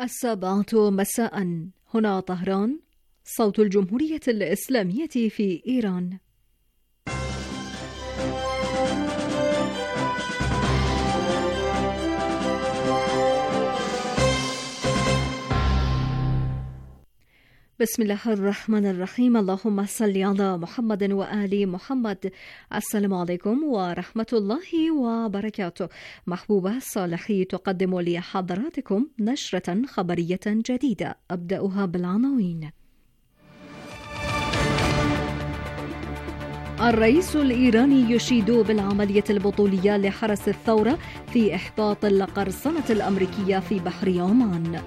7:00 مساء، هنا طهران، صوت الجمهورية الإسلامية في إيران. بسم الله الرحمن الرحيم. اللهم صل على محمد وآل محمد. السلام عليكم ورحمة الله وبركاته. محبوبة صالحي تقدم لحضراتكم نشرة خبرية جديدة، أبدأها بالعناوين. الرئيس الإيراني يشيد بالعملية البطولية لحرس الثورة في إحباط القرصنة الأمريكية في بحر عمان.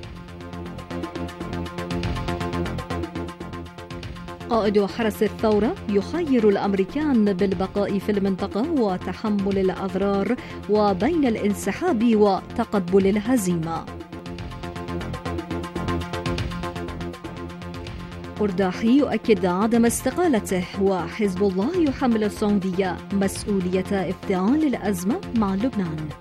قائد حرس الثورة يخير الأمريكان بالبقاء في المنطقة وتحمل الأضرار وبين الانسحاب وتقبل الهزيمة. أرداحي يؤكد عدم استقالته، وحزب الله يحمل السعودية مسؤولية افتعال الأزمة مع لبنان.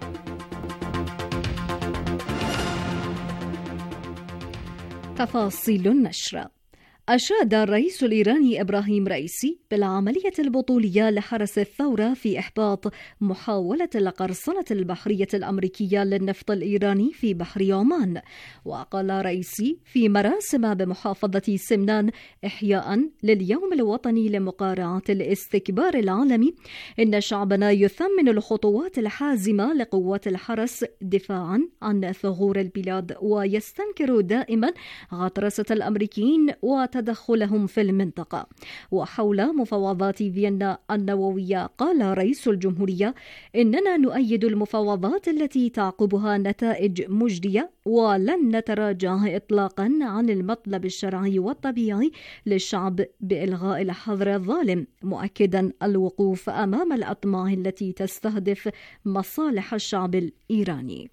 تفاصيل النشر. أشاد الرئيس الإيراني إبراهيم رئيسي بالعملية البطولية لحرس الثورة في إحباط محاولة القرصنة البحرية الأمريكية للنفط الإيراني في بحر عمان. وقال رئيسي في مراسم بمحافظة سمنان إحياء لليوم الوطني لمقارعة الاستكبار العالمي إن شعبنا يثمن الخطوات الحازمة لقوات الحرس دفاعا عن ثغور البلاد، ويستنكر دائما غطرسة الأمريكيين وتدخلهم في المنطقة. وحول مفاوضات فيينا النووية قال رئيس الجمهورية إننا نؤيد المفاوضات التي تعقبها نتائج مجدية، ولن نتراجع إطلاقا عن المطلب الشرعي والطبيعي للشعب بإلغاء الحظر الظالم، مؤكدا الوقوف أمام الأطماع التي تستهدف مصالح الشعب الإيراني.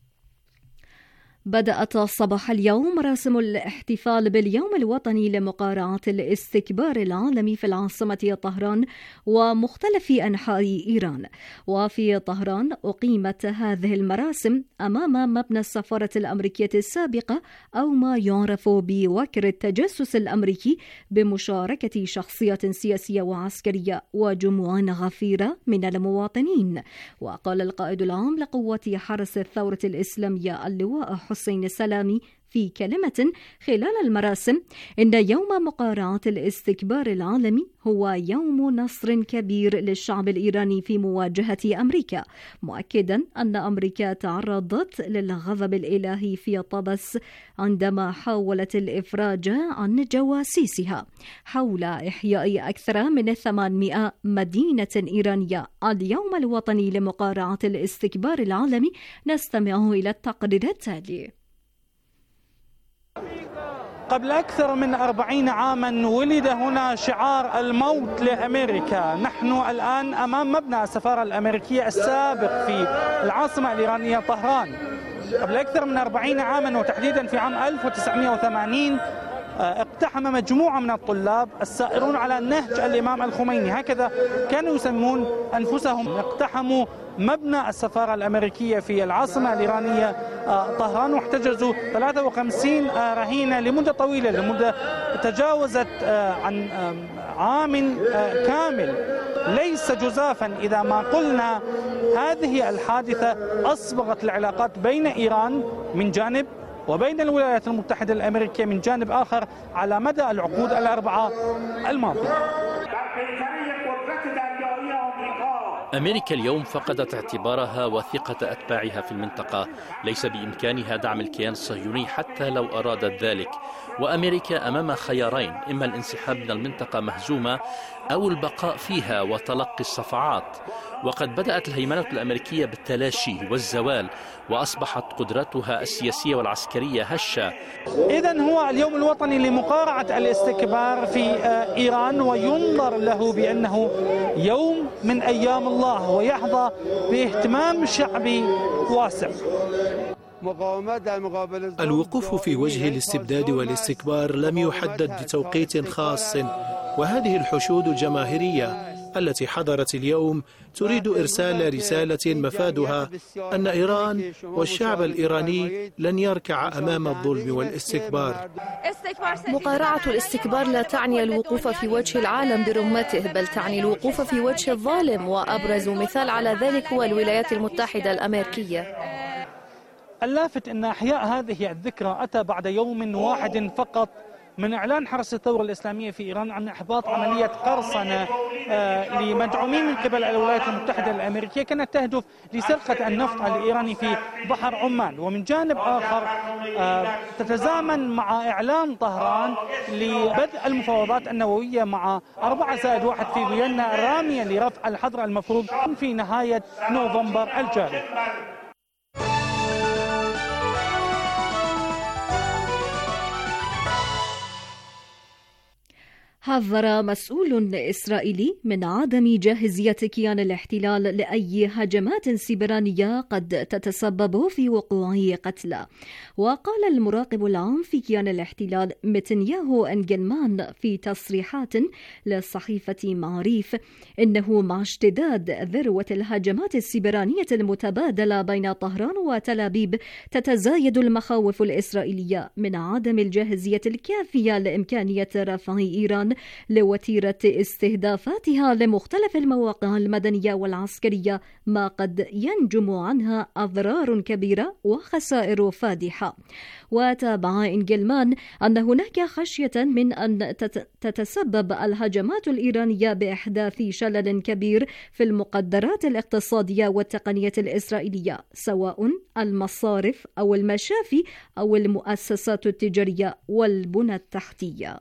بدأت صباح اليوم مراسم الاحتفال باليوم الوطني لمقارعة الاستكبار العالمي في العاصمة طهران ومختلف أنحاء إيران. وفي طهران أقيمت هذه المراسم أمام مبنى السفارة الأمريكية السابقة، أو ما يعرف بوكر التجسس الأمريكي، بمشاركة شخصيات سياسية وعسكرية وجموع غفيرة من المواطنين. وقال القائد العام لقوات حرس الثورة الإسلامية اللواء حسين السلامي في كلمة خلال المراسم إن يوم مقارعة الاستكبار العالمي هو يوم نصر كبير للشعب الإيراني في مواجهة أمريكا، مؤكدا أن أمريكا تعرضت للغضب الإلهي في طبس عندما حاولت الإفراج عن جواسيسها حول إحياء أكثر من 800 مدينة إيرانية اليوم الوطني لمقارعة الاستكبار العالمي. نستمع إلى التقرير التالي. قبل أكثر من 40 عاما ولد هنا شعار الموت لأمريكا. نحن الآن أمام مبنى السفارة الأمريكية السابق في العاصمة الإيرانية طهران. قبل أكثر من 40 عاما، وتحديدا في عام 1980، اقتحم مجموعة من الطلاب السائرون على نهج الإمام الخميني، هكذا كانوا يسمون أنفسهم، اقتحموا مبنى السفارة الأمريكية في العاصمة الإيرانية طهران، واحتجزوا 53 رهينة لمدة طويلة، لمدة تجاوزت عن عام كامل. ليس جزافا إذا ما قلنا هذه الحادثة أصبغت العلاقات بين إيران من جانب وبين الولايات المتحدة الأمريكية من جانب آخر على مدى العقود الأربعة الماضية. أمريكا اليوم فقدت اعتبارها وثقة أتباعها في المنطقة. ليس بإمكانها دعم الكيان الصهيوني حتى لو أرادت ذلك، وأمريكا أمام خيارين: إما الانسحاب من المنطقة مهزومة، أو البقاء فيها وتلقي الصفعات. وقد بدأت الهيمنة الأمريكية بالتلاشي والزوال، وأصبحت قدرتها السياسية والعسكرية هشة. إذن هو اليوم الوطني لمقارعة الاستكبار في إيران، وينظر له بأنه يوم من أيام الله، ويحظى باهتمام شعبي واسع. الوقوف في وجه الاستبداد والاستكبار لم يحدد بتوقيت خاص، وهذه الحشود الجماهيرية التي حضرت اليوم تريد إرسال رسالة مفادها أن إيران والشعب الإيراني لن يركع أمام الظلم والاستكبار. مقارعة الاستكبار لا تعني الوقوف في وجه العالم برغمته، بل تعني الوقوف في وجه الظالم، وأبرز مثال على ذلك هو الولايات المتحدة الأمريكية. اللافت أن إحياء هذه الذكرى أتى بعد يوم واحد فقط من إعلان حرس الثورة الإسلامية في إيران عن إحباط عملية قرصنة لمدعومين من قبل الولايات المتحدة الأمريكية كانت تهدف لسرقة النفط الإيراني في بحر عمان. ومن جانب آخر تتزامن مع إعلان طهران لبدء المفاوضات النووية مع 4+1 في فيينا راميا لرفع الحظر المفروض في نهاية نوفمبر الجاري. حذر مسؤول إسرائيلي من عدم جاهزية كيان الاحتلال لأي هجمات سبرانية قد تتسبب في وقوع قتلى. وقال المراقب العام في كيان الاحتلال نتنياهو أنجلمان في تصريحات لصحيفة معريف إنه مع اشتداد ذروة الهجمات السبرانية المتبادلة بين طهران وتل أبيب تتزايد المخاوف الإسرائيلية من عدم الجاهزية الكافية لإمكانية رفع إيران لوتيرة استهدافاتها لمختلف المواقع المدنية والعسكرية، ما قد ينجم عنها أضرار كبيرة وخسائر فادحة. وتابع إنجلمان أن هناك خشية من أن تتسبب الهجمات الإيرانية بإحداث شلل كبير في المقدرات الاقتصادية والتقنية الإسرائيلية، سواء المصارف أو المشافي أو المؤسسات التجارية والبنى التحتية.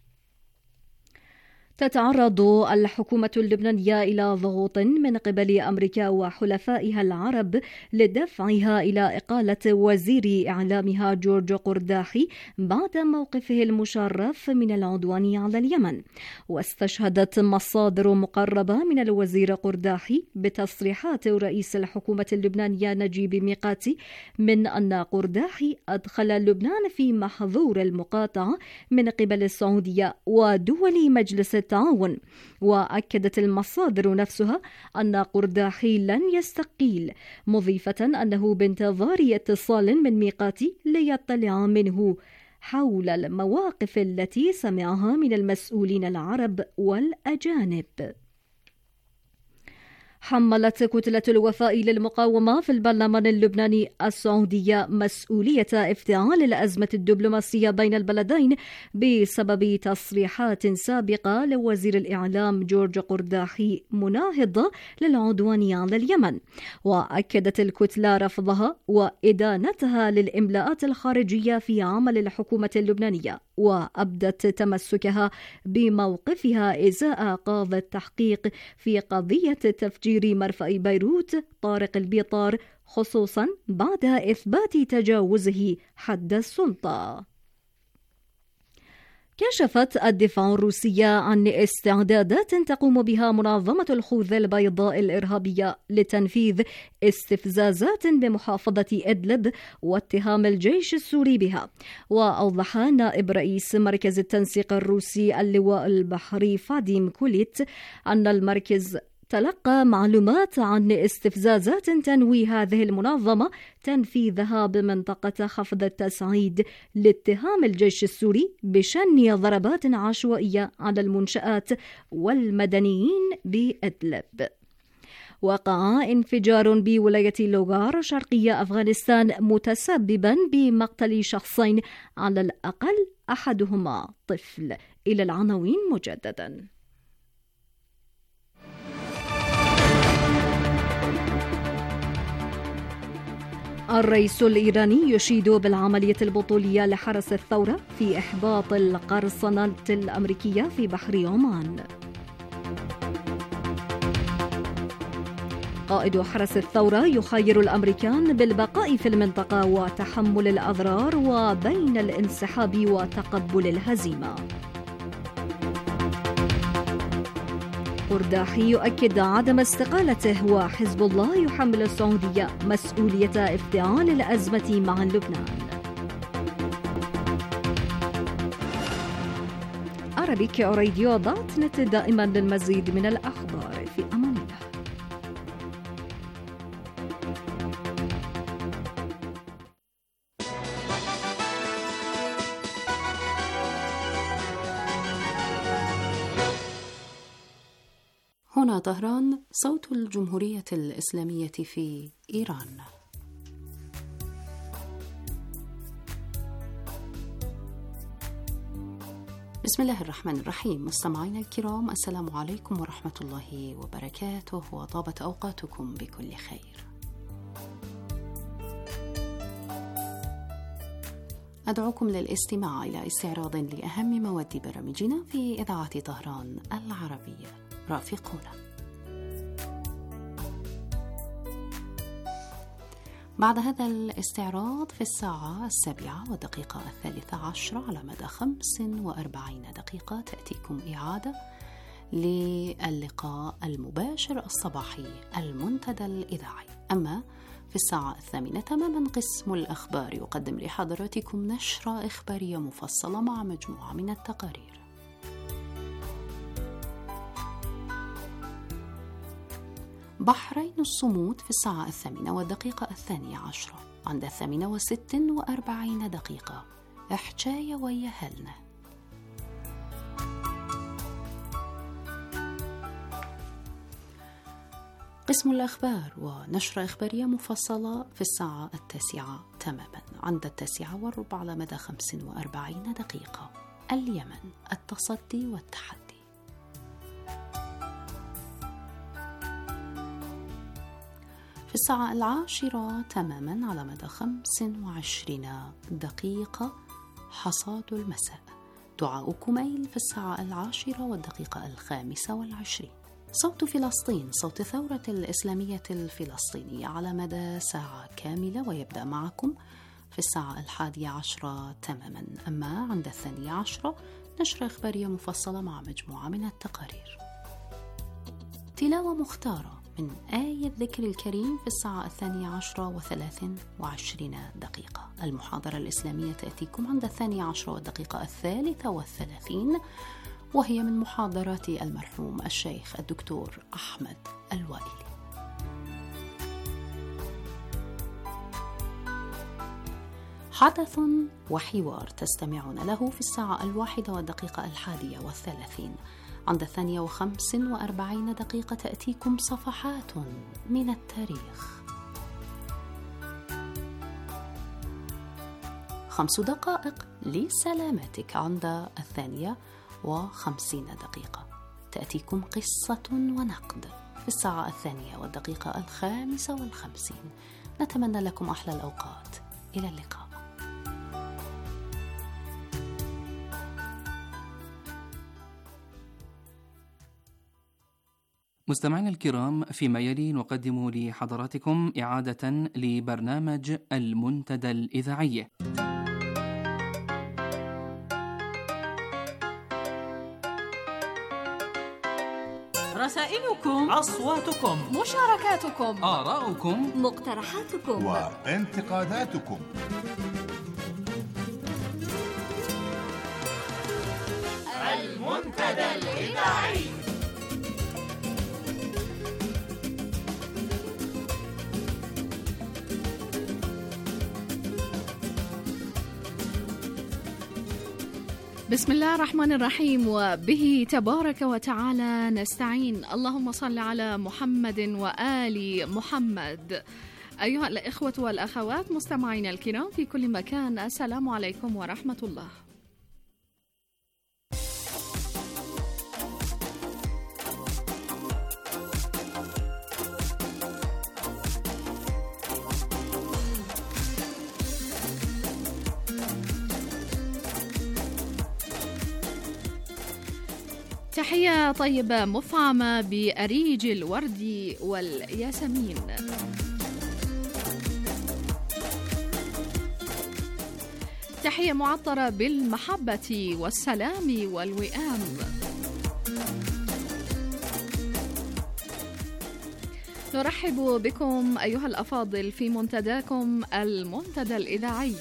تتعرض الحكومة اللبنانية إلى ضغوط من قبل أمريكا وحلفائها العرب لدفعها إلى إقالة وزير إعلامها جورج قرداحي بعد موقفه المشرف من العدوان على اليمن. واستشهدت مصادر مقربة من الوزير قرداحي بتصريحات رئيس الحكومة اللبنانية نجيب ميقاتي من أن قرداحي أدخل لبنان في محظور المقاطعة من قبل السعودية ودول مجلس التعاون. وأكدت المصادر نفسها أن قرداحي لن يستقيل، مضيفة أنه بانتظار اتصال من ميقاتي ليطلع منه حول المواقف التي سمعها من المسؤولين العرب والأجانب. حملت كتلة الوفاء للمقاومة في البرلمان اللبناني السعودية مسؤولية افتعال الأزمة الدبلوماسية بين البلدين بسبب تصريحات سابقة لوزير الإعلام جورج قرداحي مناهضة للعدوان على اليمن. وأكدت الكتلة رفضها وإدانتها للإملاءات الخارجية في عمل الحكومة اللبنانية، وأبدت تمسكها بموقفها إزاء قاضي التحقيق في قضية تفجير مرفأ بيروت طارق البيطار، خصوصا بعد إثبات تجاوزه حد السلطة. كشفت الدفاع الروسية عن استعدادات تقوم بها منظمة الخوذة البيضاء الإرهابية لتنفيذ استفزازات بمحافظة إدلب واتهام الجيش السوري بها. وأوضح نائب رئيس مركز التنسيق الروسي اللواء البحري فاديم كوليت أن المركز تلقى معلومات عن استفزازات تنوي هذه المنظمة تنفيذها بمنطقة خفض التسعيد لاتهام الجيش السوري بشن ضربات عشوائية على المنشآت والمدنيين بإدلب. وقع انفجار بولاية لوغار شرقية أفغانستان متسببا بمقتل شخصين على الأقل أحدهما طفل. إلى العناوين مجددا. الرئيس الإيراني يشيد بالعملية البطولية لحرس الثورة في إحباط القرصنة الأمريكية في بحر عمان. قائد حرس الثورة يخير الأمريكان بالبقاء في المنطقة وتحمل الأضرار وبين الانسحاب وتقبل الهزيمة. قرداحي يؤكد عدم استقالته، وحزب الله يحمل السعودية مسؤولية افتعال الأزمة مع لبنان. Arabic Radio.net دائما للمزيد من الأخبار. هنا طهران، صوت الجمهورية الإسلامية في إيران. بسم الله الرحمن الرحيم. مستمعينا الكرام، السلام عليكم ورحمة الله وبركاته، وطابت أوقاتكم بكل خير. أدعوكم للاستماع إلى استعراض لأهم مواد برامجنا في إذاعة طهران العربية. رافقونا. بعد هذا الاستعراض في الساعة 7:13 على مدى 45 دقيقة تأتيكم إعادة للقاء المباشر الصباحي المنتدى الإذاعي. أما في الساعة 8 تماما قسم الأخبار يقدم لحضراتكم نشرة إخبارية مفصلة مع مجموعة من التقارير. بحرين الصمود في الساعة 8:02 عند 8:46 دقيقة. إحجاية ويهلنا. قسم الأخبار ونشرة إخبارية مفصلة في الساعة 9 تماما عند 9:15 على مدى 45 دقيقة. اليمن، التصدي والتحدي. في الساعة 10 تماما على مدى 25 دقيقة. حصاد المساء. دعاء كميل في الساعة 10:25. صوت فلسطين، صوت الثورة الإسلامية الفلسطينية على مدى ساعة كاملة، ويبدأ معكم في الساعة 11 تماما. أما عند 12 نشرة إخبارية مفصلة مع مجموعة من التقارير. تلاوة مختارة من آية الذكر الكريم في الساعة 12:23 دقيقة. المحاضرة الإسلامية تأتيكم عند 12:33 وهي من محاضرات المرحوم الشيخ الدكتور أحمد الوائلي. حدث وحوار تستمعون له في الساعة 1:01:31. عند 2:45 دقيقة تأتيكم صفحات من التاريخ. 5 دقائق لسلامتك عند 2:50 دقيقة. تأتيكم قصة ونقد في الساعة 2:55. نتمنى لكم أحلى الأوقات. إلى اللقاء. مستمعينا الكرام، فيما يلي نقدم لحضراتكم إعادة لبرنامج المنتدى الإذاعي. رسائلكم، أصواتكم، مشاركاتكم، آراؤكم، مقترحاتكم وانتقاداتكم. المنتدى الإذاعي. بسم الله الرحمن الرحيم، وبه تبارك وتعالى نستعين. اللهم صل على محمد وآل محمد. أيها الإخوة والأخوات مستمعين الكرام في كل مكان، السلام عليكم ورحمة الله. تحية طيبة مفعمة بأريج الورد والياسمين. تحية معطرة بالمحبة والسلام والوئام. نرحب بكم أيها الأفاضل في منتداكم المنتدى الإذاعي،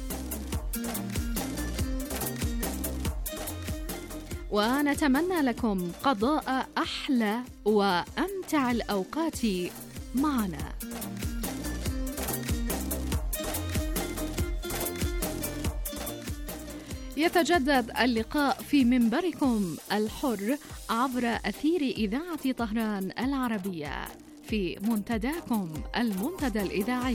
ونتمنى لكم قضاء أحلى وأمتع الأوقات معنا. يتجدد اللقاء في منبركم الحر عبر أثير إذاعة طهران العربية في منتداكم المنتدى الإذاعي.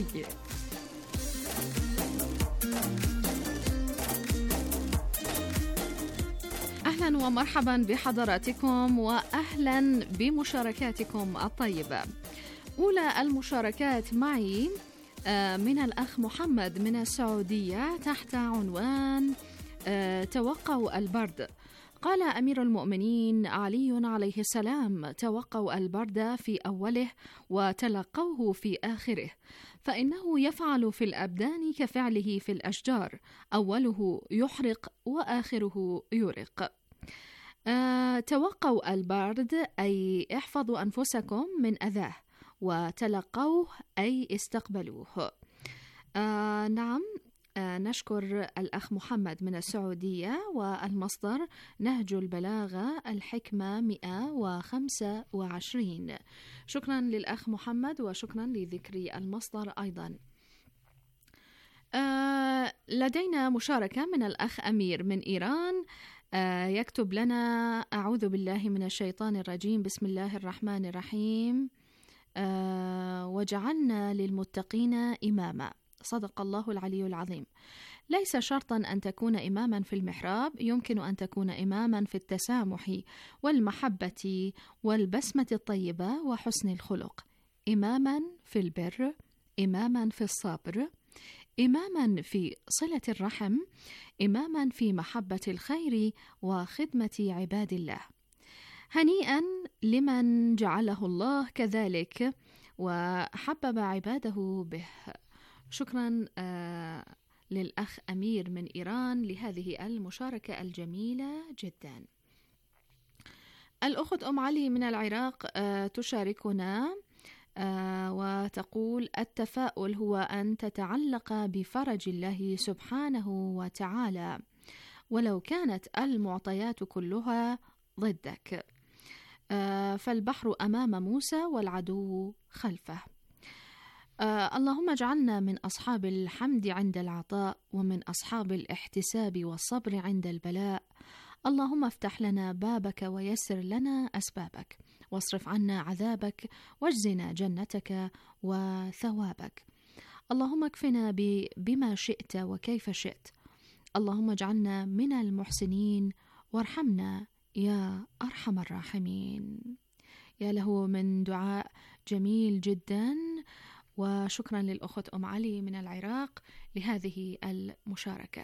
أهلا ومرحبا بحضراتكم وأهلا بمشاركاتكم الطيبة. أولى المشاركات معي من الأخ محمد من السعودية تحت عنوان توقوا البرد. قال أمير المؤمنين علي عليه السلام: توقوا البرد في أوله وتلقوه في آخره، فإنه يفعل في الأبدان كفعله في الأشجار، أوله يحرق وآخره يرق. توقوا البرد أي احفظوا أنفسكم من أذاه، وتلقوه أي استقبلوه. نعم، نشكر الأخ محمد من السعودية. والمصدر نهج البلاغة الحكمة 125. شكرا للأخ محمد وشكرا لذكر المصدر أيضا. لدينا مشاركة من الأخ أمير من إيران، يكتب لنا: أعوذ بالله من الشيطان الرجيم، بسم الله الرحمن الرحيم، وجعلنا للمتقين إماما. صدق الله العلي العظيم. ليس شرطا أن تكون إماما في المحراب، يمكن أن تكون إماما في التسامح والمحبة والبسمة الطيبة وحسن الخلق، إماما في البر، إماما في الصبر، إماما في صلة الرحم، إماما في محبة الخير وخدمة عباد الله. هنيئا لمن جعله الله كذلك وحبب عباده به. شكرا للأخ أمير من إيران لهذه المشاركة الجميلة جدا. الأخت أم علي من العراق تشاركنا وتقول: التفاؤل هو أن تتعلق بفرج الله سبحانه وتعالى ولو كانت المعطيات كلها ضدك، فالبحر أمام موسى والعدو خلفه. اللهم اجعلنا من أصحاب الحمد عند العطاء ومن أصحاب الاحتساب والصبر عند البلاء. اللهم افتح لنا بابك ويسر لنا أسبابك، واصرف عنا عذابك واجزنا جنتك وثوابك. اللهم اكفنا بما شئت وكيف شئت. اللهم اجعلنا من المحسنين وارحمنا يا أرحم الراحمين. يا له من دعاء جميل جدا. وشكرا للأخت أم علي من العراق لهذه المشاركة.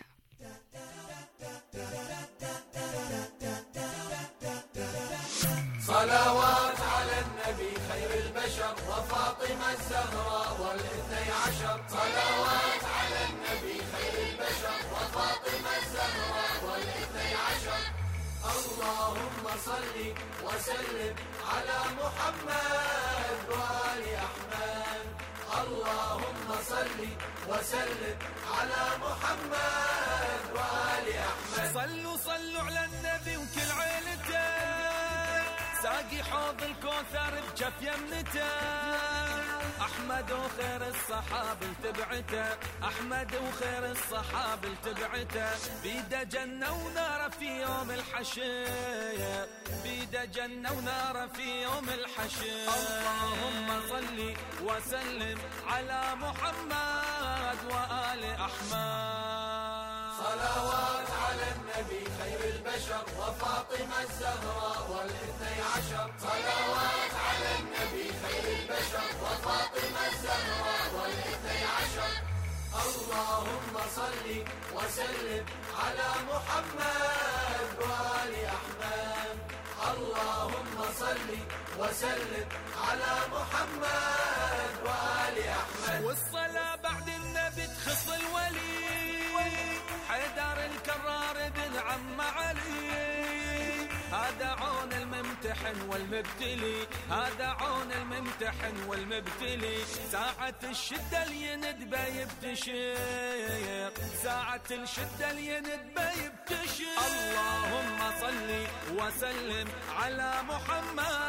صلوات على النبي خير البشر وفاطمة الزهراء والاثني عشر. صلوات على النبي خير البشر وفاطمة الزهراء والاثني عشر. اللهم صل وسلم على محمد وآل أحمد. اللهم صل وسلم على محمد وآل أحمد. صلوا على النبي وكل عيلته، ساقي حوض الكوثر بجف يمنته. أحمد وخير الصحاب تبعته، أحمد وخير الصحاب تبعته. بيده جنة ونار في يوم الحشر، بيده جنة ونار في يوم الحشر. اللهم صل وسلم على محمد وآل أحمد. صلوات على النبي خير البشر وفاطمة الزهراء والاثني عشر. صلوات على النبي خير البشر وفاطمة الزهراء والاثني عشر. اللهم صل وسلم على محمد وآل أحمد. اللهم صل وسلم على محمد وآل أحمد. والصلاة بعد النبي تخص الولي حيدر الكرار بن عم علي. هذا عون الممتحن والمبتلي، هذا عون الممتحن والمبتلي. ساعة الشدة اليند بيبتشر، ساعة الشدة اليند بيبتشر. اللهم صل وسلم على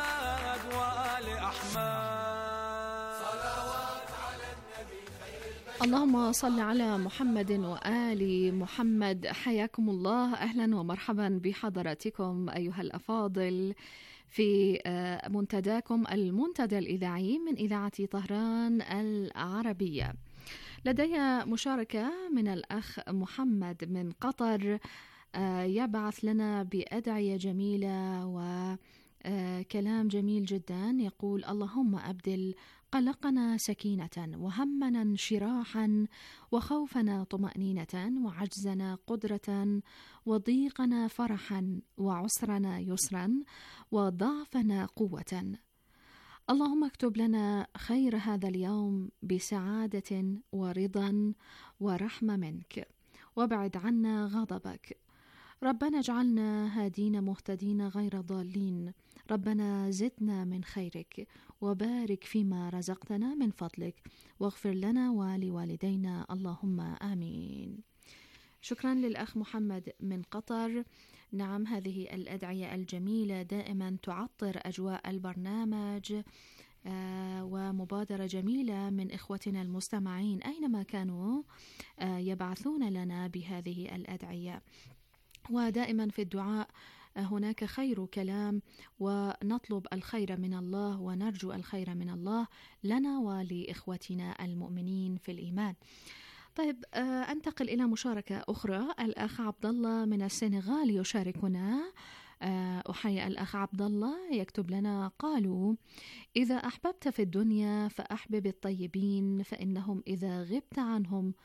محمد وآل أحمد. صلوات على النبي خير البشر اللهم صل على محمد وآل محمد. حياكم الله، أهلا ومرحبا بحضراتكم أيها الأفاضل في منتداكم المنتدى الإذاعي من إذاعة طهران العربية. لدي مشاركة من الأخ محمد من قطر، يبعث لنا بأدعية جميلة وكلام جميل جدا. يقول: اللهم أبدل قلقنا سكينة، وهمنا انشراحا، وخوفنا طمأنينة، وعجزنا قدرة، وضيقنا فرحا، وعسرنا يسرا، وضعفنا قوة. اللهم اكتب لنا خير هذا اليوم بسعادة ورضا ورحمة منك، وابعد عنا غضبك. ربنا اجعلنا هادين مهتدين غير ضالين. ربنا زدنا من خيرك، وبارك فيما رزقتنا من فضلك، واغفر لنا ولوالدينا، اللهم آمين. شكرا للأخ محمد من قطر. نعم، هذه الأدعية الجميلة دائما تعطر أجواء البرنامج، ومبادرة جميلة من إخوتنا المستمعين أينما كانوا يبعثون لنا بهذه الأدعية. ودائما في الدعاء هناك خير كلام، ونطلب الخير من الله ونرجو الخير من الله لنا ولإخوتنا المؤمنين في الإيمان. طيب، أنتقل إلى مشاركة أخرى. الأخ عبد الله من السنغال يشاركنا. أحيي الأخ عبد الله، يكتب لنا: قالوا: إذا أحببت في الدنيا فأحبب الطيبين، فإنهم إذا غبت عنهم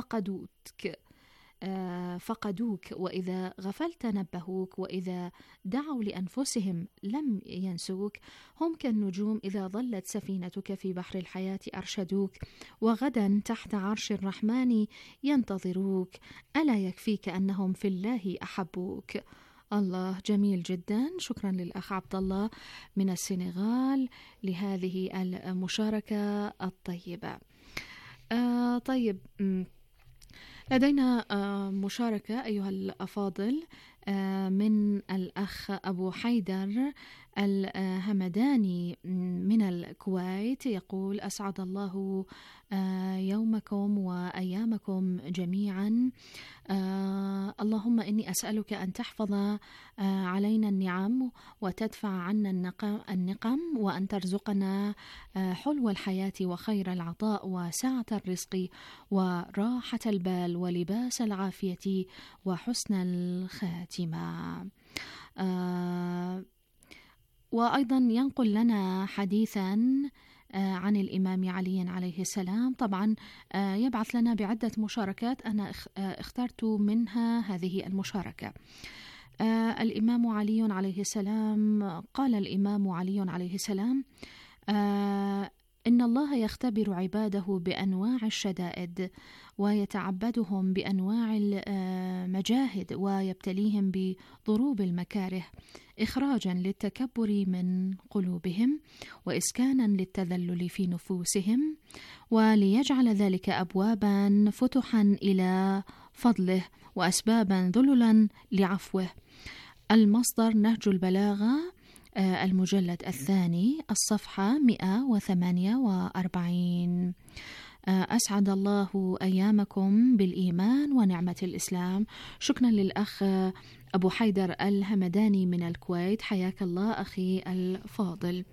فقدوك، وإذا غفلت نبهوك، وإذا دعوا لأنفسهم لم ينسوك. هم كالنجوم إذا ظلت سفينتك في بحر الحياة أرشدوك، وغدا تحت عرش الرحمن ينتظروك. ألا يكفيك أنهم في الله أحبوك؟ الله، جميل جدا. شكرا للأخ عبد الله من السنغال لهذه المشاركة الطيبة. طيب، لدينا مشاركة أيها الأفاضل من الأخ أبو حيدر الهمداني من الكويت. يقول: أسعد الله يومكم وأيامكم جميعا. اللهم إني أسألك أن تحفظ علينا النعم وتدفع عنا النقم، وأن ترزقنا حلو الحياة وخير العطاء وسعة الرزق وراحة البال ولباس العافية وحسن الخاتمة. وأيضا ينقل لنا حديثا عن الإمام علي عليه السلام. طبعا يبعث لنا بعدة مشاركات، أنا اخترت منها هذه المشاركة. الإمام علي عليه السلام قال: الإمام علي عليه السلام: إن الله يختبر عباده بأنواع الشدائد، ويتعبدهم بأنواع المجاهد، ويبتليهم بضروب المكاره، إخراجا للتكبر من قلوبهم، وإسكانا للتذلل في نفوسهم، وليجعل ذلك أبوابا فتحا إلى فضله، وأسبابا ذللا لعفوه. المصدر: نهج البلاغة، المجلد الثاني، الصفحة 148. أسعد الله أيامكم بالإيمان ونعمة الإسلام. شكرا للأخ أبو حيدر الهمداني من الكويت. حياك الله أخي الفاضل.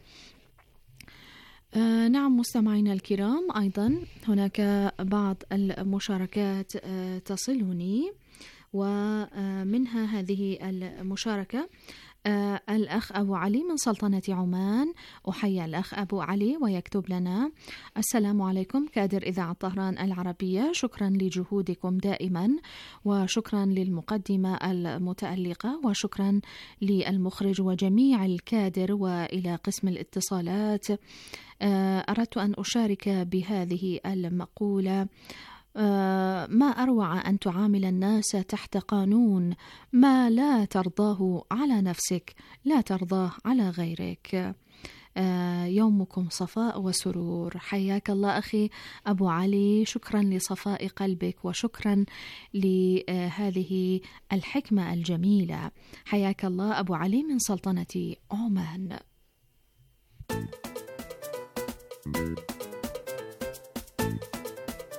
نعم مستمعينا الكرام، أيضا هناك بعض المشاركات تصلني، ومنها هذه المشاركة. الأخ أبو علي من سلطنة عمان. أحيي الأخ أبو علي ويكتب لنا: السلام عليكم كادر إذاعة طهران العربية، شكرا لجهودكم دائما، وشكرا للمقدمة المتألقة، وشكرا للمخرج وجميع الكادر، وإلى قسم الاتصالات. أردت أن أشارك بهذه المقولة: ما أروع أن تعامل الناس تحت قانون ما لا ترضاه على نفسك لا ترضاه على غيرك. يومكم صفاء وسرور. حياك الله أخي أبو علي، شكرا لصفاء قلبك وشكرا لهذه الحكمة الجميلة. حياك الله أبو علي من سلطنة عمان.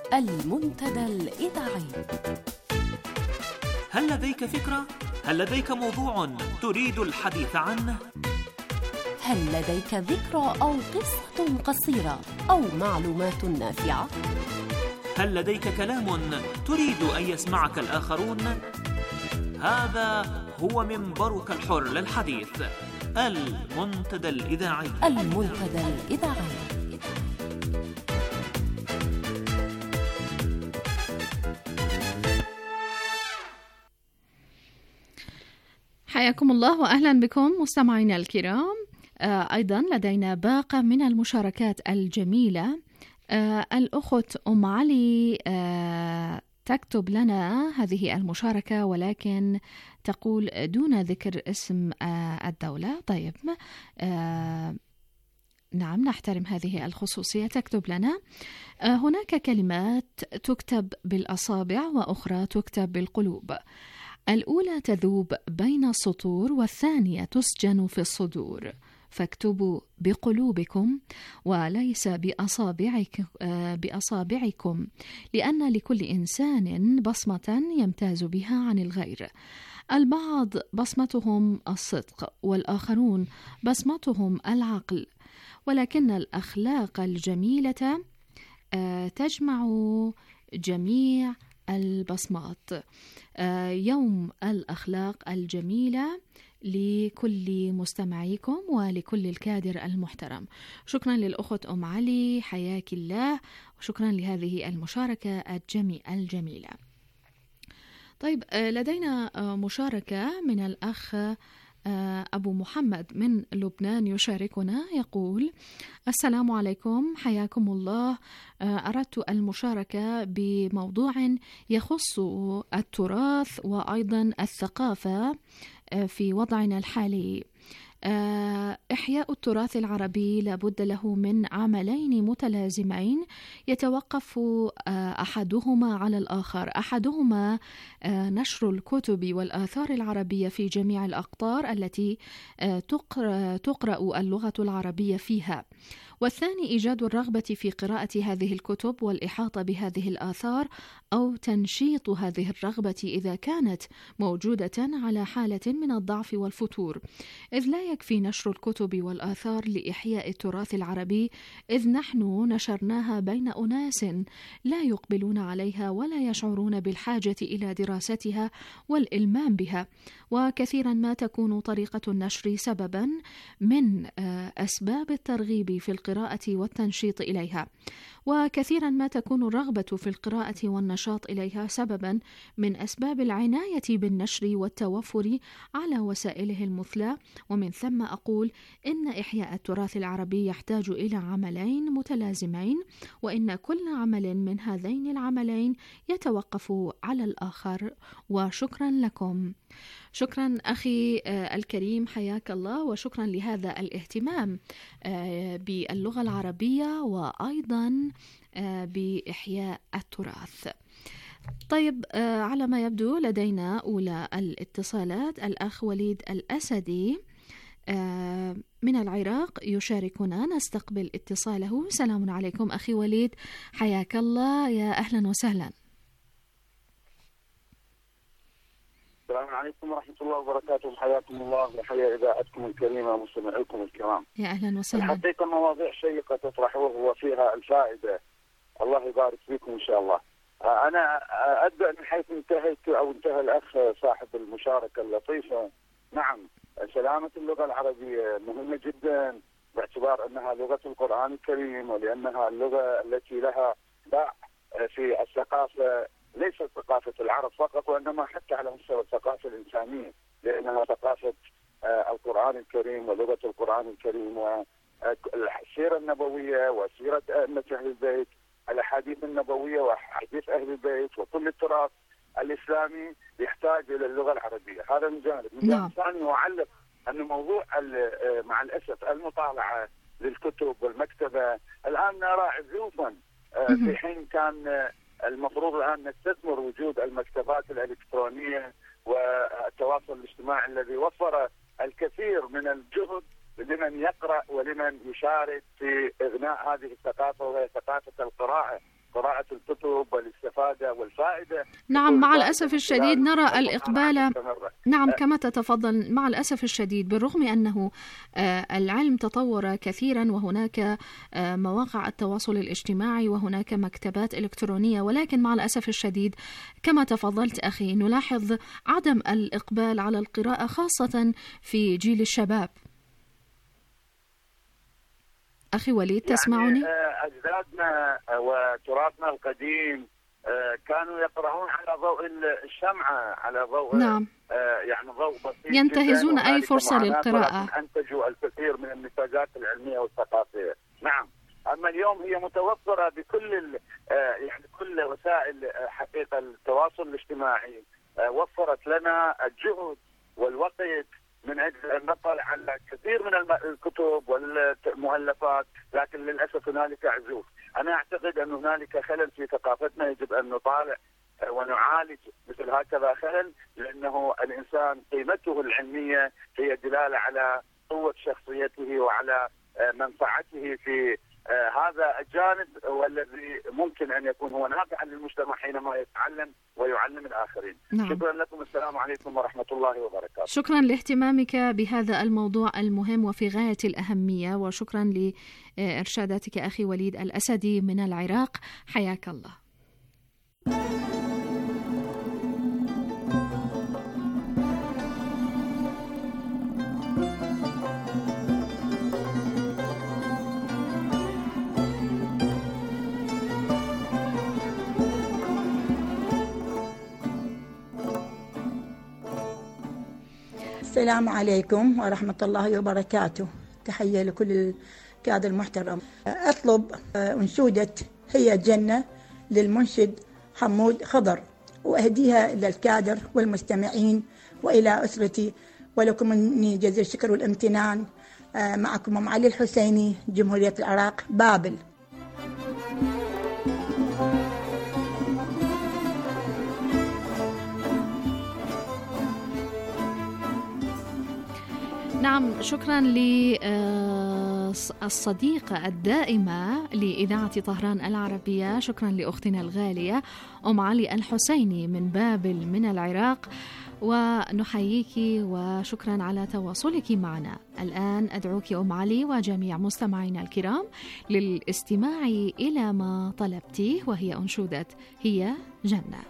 المنتدى الإذاعي. هل لديك فكرة؟ هل لديك موضوع تريد الحديث عنه؟ هل لديك ذكرى أو قصة قصيرة أو معلومات نافعة؟ هل لديك كلام تريد أن يسمعك الآخرون؟ هذا هو منبرك الحر للحديث، المنتدى الإذاعي. المنتدى الإذاعي. حياكم الله وأهلا بكم مستمعينا الكرام. أيضا لدينا باقة من المشاركات الجميلة. الأخت أم علي تكتب لنا هذه المشاركة ولكن تقول دون ذكر اسم الدولة. طيب، نعم، نحترم هذه الخصوصية. تكتب لنا: هناك كلمات تكتب بالأصابع وأخرى تكتب بالقلوب. الأولى تذوب بين السطور والثانية تسجن في الصدور، فاكتبوا بقلوبكم وليس بأصابعكم، لأن لكل إنسان بصمة يمتاز بها عن الغير. البعض بصمتهم الصدق والآخرون بصمتهم العقل، ولكن الأخلاق الجميلة تجمع جميع البصمات. يوم الأخلاق الجميلة لكل مستمعيكم ولكل الكادر المحترم. شكرا للأخت أم علي، حياك الله، وشكرا لهذه المشاركة الجميلة. طيب، لدينا مشاركة من الأخ أبو محمد من لبنان يشاركنا، يقول: السلام عليكم، حياكم الله. أردت المشاركة بموضوع يخص التراث وأيضا الثقافة في وضعنا الحالي. إحياء التراث العربي لابد له من عملين متلازمين يتوقف أحدهما على الآخر. أحدهما نشر الكتب والآثار العربية في جميع الأقطار التي تقرأ اللغة العربية فيها، والثاني إيجاد الرغبة في قراءة هذه الكتب والإحاطة بهذه الآثار أو تنشيط هذه الرغبة إذا كانت موجودة على حالة من الضعف والفتور، إذ لا يكفي نشر الكتب والآثار لإحياء التراث العربي، إذ نحن نشرناها بين أناس لا يقبلون عليها ولا يشعرون بالحاجة إلى دراستها والإلمام بها، وكثيرا ما تكون طريقة النشر سببا من أسباب الترغيب في القراءة والتنشيط إليها، وكثيرا ما تكون الرغبة في القراءة والنشاط إليها سببا من أسباب العناية بالنشر والتوفر على وسائله المثلى. ومن ثم أقول إن إحياء التراث العربي يحتاج إلى عملين متلازمين، وإن كل عمل من هذين العملين يتوقف على الآخر. وشكرا لكم. شكرا أخي الكريم، حياك الله، وشكرا لهذا الاهتمام باللغة العربية وأيضا بإحياء التراث. طيب، على ما يبدو لدينا أولى الاتصالات. الأخ وليد الأسدي من العراق يشاركنا، نستقبل اتصاله. سلام عليكم أخي وليد، حياك الله، يا أهلا وسهلا. السلام عليكم ورحمة الله وبركاته، حياكم الله وحيا إذاعتكم الكريمة ومستمعيكم الكرام. يا أهلا وسهلا. الحقيقة مواضيع شيقة تطرحوها وفيها الفائدة، الله يبارك فيكم إن شاء الله. أنا أبدأ من حيث انتهيت أو انتهى الأخ صاحب المشاركة اللطيفة. نعم، سلامة اللغة العربية مهمة جدا باعتبار أنها لغة القرآن الكريم، ولأنها اللغة التي لها باع في الثقافة، ليس ثقافة العرب فقط وإنما حتى على مستوى الثقافة الإنسانية، لأنها ثقافة القرآن الكريم ولغة القرآن الكريم والسيرة النبوية وسيرة أئمة أهل البيت، الأحاديث النبوية وأحاديث أهل البيت، وكل التراث الإسلامي يحتاج إلى اللغة العربية. هذا من جانب. من جانب ثاني أعلق أن موضوع مع الأسف المطالعة للكتب والمكتبة الآن نرى عزوفا، في حين كان المفروض الآن نستثمر وجود المكتبات الإلكترونية والتواصل الاجتماعي الذي وفر الكثير من الجهد لمن يقرأ ولمن يشارك في إغناء هذه الثقافة وهي ثقافة القراءة. قراءة الكتب والاستفادة والفائدة. نعم، مع الأسف الشديد نرى الإقبال. نعم، كما تتفضل. مع الأسف الشديد بالرغم أنه العلم تطور كثيرا، وهناك مواقع التواصل الاجتماعي وهناك مكتبات إلكترونية، ولكن مع الأسف الشديد كما تفضلت أخي نلاحظ عدم الإقبال على القراءة خاصة في جيل الشباب. أخي وليد تسمعني؟ أجدادنا وتراثنا القديم كانوا يقرؤون على ضوء الشمعة، على ضوء نعم. يعني ضوء بسيط، ينتهزون أي فرصة للقراءة. أنتجوا الكثير من النتاجات العلمية والثقافية. نعم. أما اليوم هي متوفرة بكل يعني كل وسائل حقيقة التواصل الاجتماعي وفرت لنا الجهد والوقت من أجل أن نطلع على كثير من الكتب والمؤلفات، لكن للأسف هنالك عزوف. أنا أعتقد أن هنالك خلل في ثقافتنا، يجب أن نطالع ونعالج مثل هكذا خلل، لأنه الإنسان قيمته العلمية هي دلالة على قوة شخصيته وعلى منفعته في هذا الجانب، والذي ممكن أن يكون هو نافعا للمجتمع حينما يتعلم ويعلم الآخرين. نعم. شكرا لكم، السلام عليكم ورحمة الله وبركاته. شكرا لاهتمامك بهذا الموضوع المهم وفي غاية الأهمية، وشكرا لإرشاداتك أخي وليد الأسدي من العراق، حياك الله. السلام عليكم ورحمة الله وبركاته. تحية لكل الكادر المحترم. أطلب أنشودة هي جنة للمنشد حمود خضر، وأهديها إلى الكادر والمستمعين وإلى أسرتي، ولكم مني جزيل الشكر والامتنان. معكم أم علي الحسيني، جمهورية العراق، بابل. نعم، شكرا للصديقة الدائمة لإذاعة طهران العربية، شكرا لأختنا الغالية أم علي الحسيني من بابل من العراق، ونحييك وشكرا على تواصلك معنا. الآن أدعوك أم علي وجميع مستمعينا الكرام للاستماع إلى ما طلبتيه، وهي أنشودة هي جنة.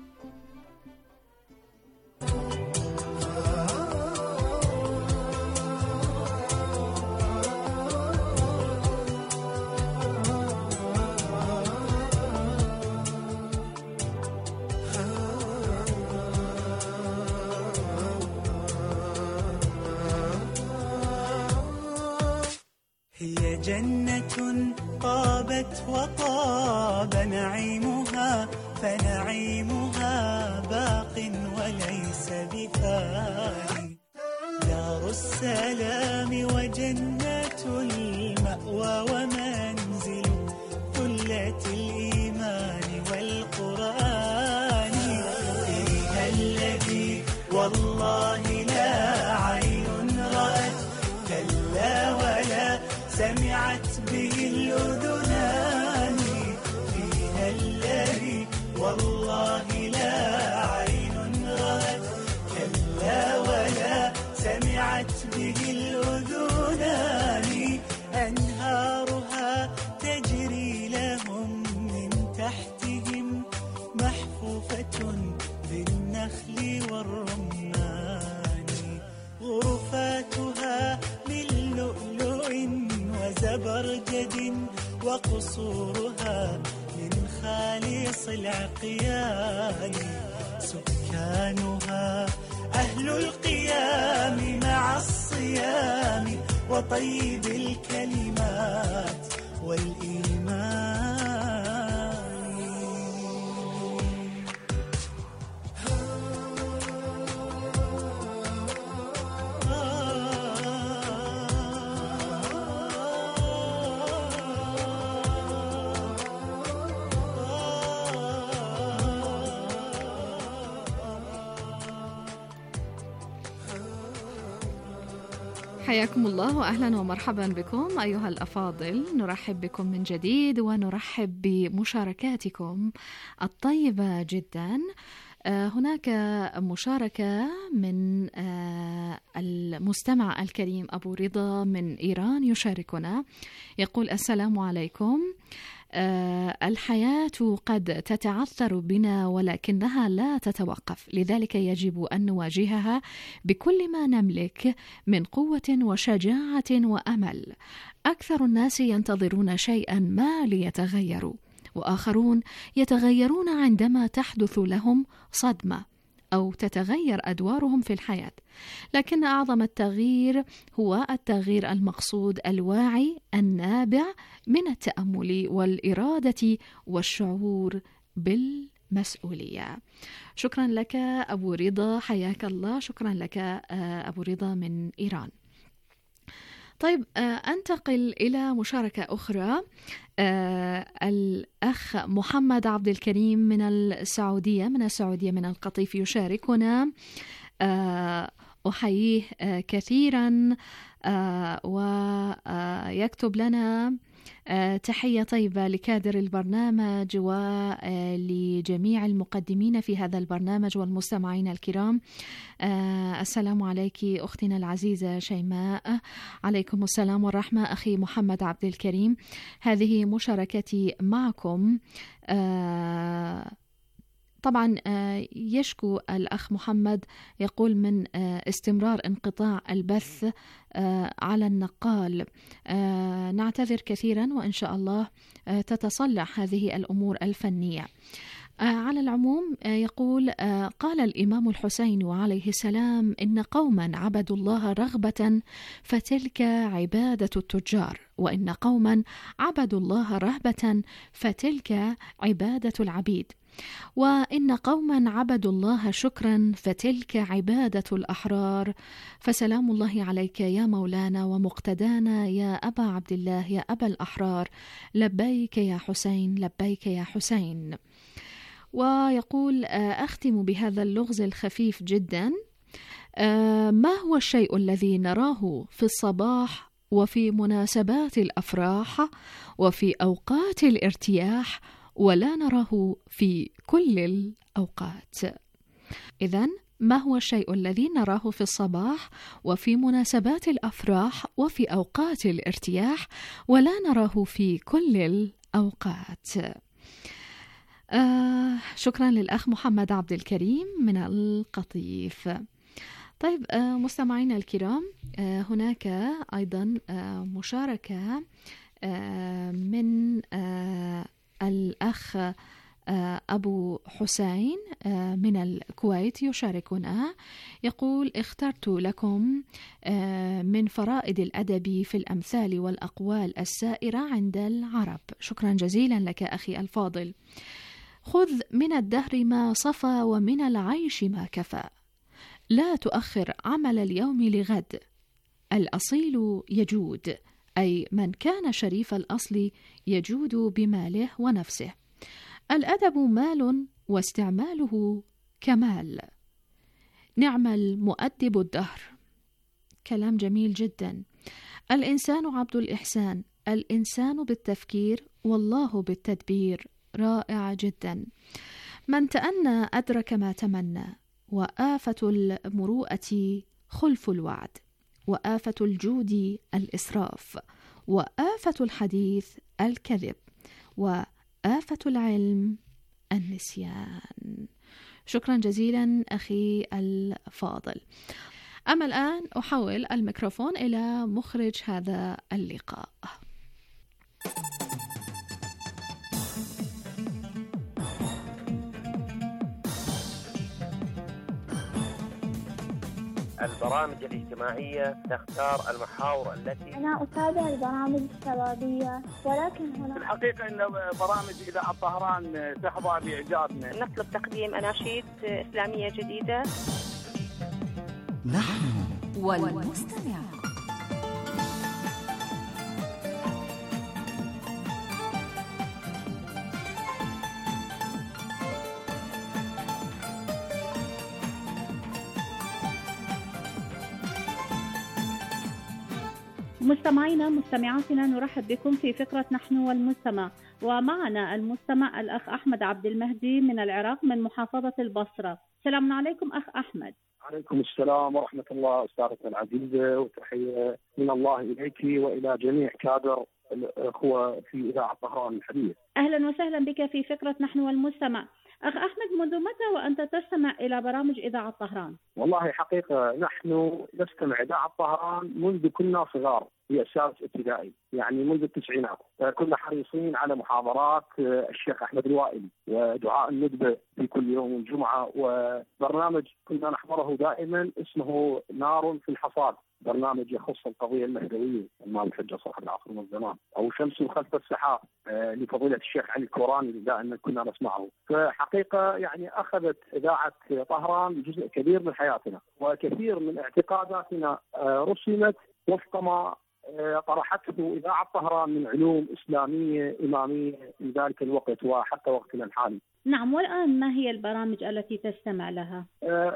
هي جنة طابت وطاب نعيمها، فنعيمها باق وليس بفاني. دار السلام وجنة المأوى ومنزل ثلة الإيمان والقرآن. فيها الذي والله لا عين رأت كلا ولا سمعت به الأذنان. فيها الذي والله لا عين رأت كلا ولا سمعت به الأذنان. أنهارها تجري لهم من تحتهم، محفوفة بالنخل والرمان. غرفاتها من لؤلؤ وزبرجد، وقصورها من خالص العقيان. سكانها أهل القيام مع الصيام وطيب الكلمات والإيمان. حياكم الله وأهلا ومرحبا بكم أيها الأفاضل. نرحب بكم من جديد ونرحب بمشاركاتكم الطيبة جدا. هناك مشاركة من المستمع الكريم أبو رضا من إيران يشاركنا، يقول: السلام عليكم. الحياة قد تتعثر بنا ولكنها لا تتوقف، لذلك يجب أن نواجهها بكل ما نملك من قوة وشجاعة وأمل. أكثر الناس ينتظرون شيئا ما ليتغيروا، وآخرون يتغيرون عندما تحدث لهم صدمة أو تتغير أدوارهم في الحياة، لكن أعظم التغيير هو التغيير المقصود الواعي النابع من التأمل والإرادة والشعور بالمسؤولية. شكرا لك أبو رضا، حياك الله. شكرا لك أبو رضا من إيران. طيب، أنتقل إلى مشاركة أخرى. الأخ محمد عبد الكريم من السعودية من القطيف يشاركنا. أحييه كثيرا ويكتب لنا تحية طيبة لكادر البرنامج ولجميع المقدمين في هذا البرنامج والمستمعين الكرام. السلام عليك أختنا العزيزة شيماء. عليكم السلام والرحمة أخي محمد عبد الكريم. هذه مشاركتي معكم. طبعا يشكو الأخ محمد، يقول من استمرار انقطاع البث على النقال. نعتذر كثيرا وإن شاء الله تتصلح هذه الأمور الفنية. على العموم يقول: قال الإمام الحسين عليه السلام: إن قوما عبدوا الله رغبة فتلك عبادة التجار، وإن قوما عبدوا الله رهبة فتلك عبادة العبيد، وإن قوما عبدوا الله شكرا فتلك عبادة الأحرار. فسلام الله عليك يا مولانا ومقتدانا يا أبا عبد الله يا أبا الأحرار، لبيك يا حسين لبيك يا حسين. ويقول: أختم بهذا اللغز الخفيف جدا: ما هو الشيء الذي نراه في الصباح وفي مناسبات الأفراح وفي أوقات الارتياح ولا نراه في كل الأوقات؟ إذن ما هو الشيء الذي نراه في الصباح وفي مناسبات الأفراح وفي أوقات الارتياح ولا نراه في كل الأوقات؟ شكرا للأخ محمد عبد الكريم من القطيف. طيب مستمعينا الكرام، هناك أيضا مشاركة من الأخ أبو حسين من الكويت يشاركنا، يقول: اخترت لكم من فرائد الأدب في الأمثال والأقوال السائرة عند العرب. شكرا جزيلا لك أخي الفاضل. خذ من الدهر ما صفى ومن العيش ما كفى، لا تؤخر عمل اليوم لغد، الأصيل يجود، أي من كان شريف الأصل يجود بماله ونفسه. الأدب مال واستعماله كمال، نعم المؤدب الدهر. كلام جميل جدا. الإنسان عبد الإحسان، الإنسان بالتفكير والله بالتدبير. رائع جدا. من تأنى أدرك ما تمنى، وآفة المروءة خلف الوعد، وآفة الجود الإسراف، وآفة الحديث الكذب، وآفة العلم النسيان. شكرا جزيلا أخي الفاضل. أما الآن أحول الميكروفون إلى مخرج هذا اللقاء. البرامج الاجتماعية تختار المحاور التي أنا أتابع البرامج الشبابية، ولكن هنا في الحقيقة أن برامج إذاعة طهران تحظى بإعجابنا. نطلب تقديم أناشيد إسلامية جديدة. نحن والمستمع. مستمعينا مستمعاتنا نرحب بكم في فقرة نحن والمستمع، ومعنا المستمع الأخ أحمد عبد المهدي من العراق من محافظة البصرة. السلام عليكم أخ أحمد. عليكم السلام ورحمة الله أستاذتنا العزيزة، وتحية من الله إليك وإلى جميع كادر الأخوة في إذاعة طهران الحديث. أهلا وسهلا بك في فقرة نحن والمستمع. أخ أحمد، منذ متى وأنت تستمع إلى برامج إذاعة طهران؟ والله حقيقة نحن نستمع إذاعة طهران منذ كنا صغار في السادس ابتدائي، يعني منذ التسعينات. كنا حريصين على محاضرات الشيخ أحمد الوائلي ودعاء الندبة في كل يوم الجمعة، وبرنامج كنا نحضره دائما اسمه نار في الحصاد، برنامج يخص القضية المهدوية أمام الحجة صاحب العصر والزمان، أو شمس خلف السحاب لفضيلة الشيخ علي الكوراني دائما كنا نسمعه. فحقيقة يعني أخذت إذاعة طهران جزء كبير من حياتنا، وكثير من اعتقاداتنا رسمت وفق ما طرحته إذاعة طهران من علوم إسلامية إمامية في ذلك الوقت وحتى وقتنا الحالي. نعم، والآن ما هي البرامج التي تستمع لها؟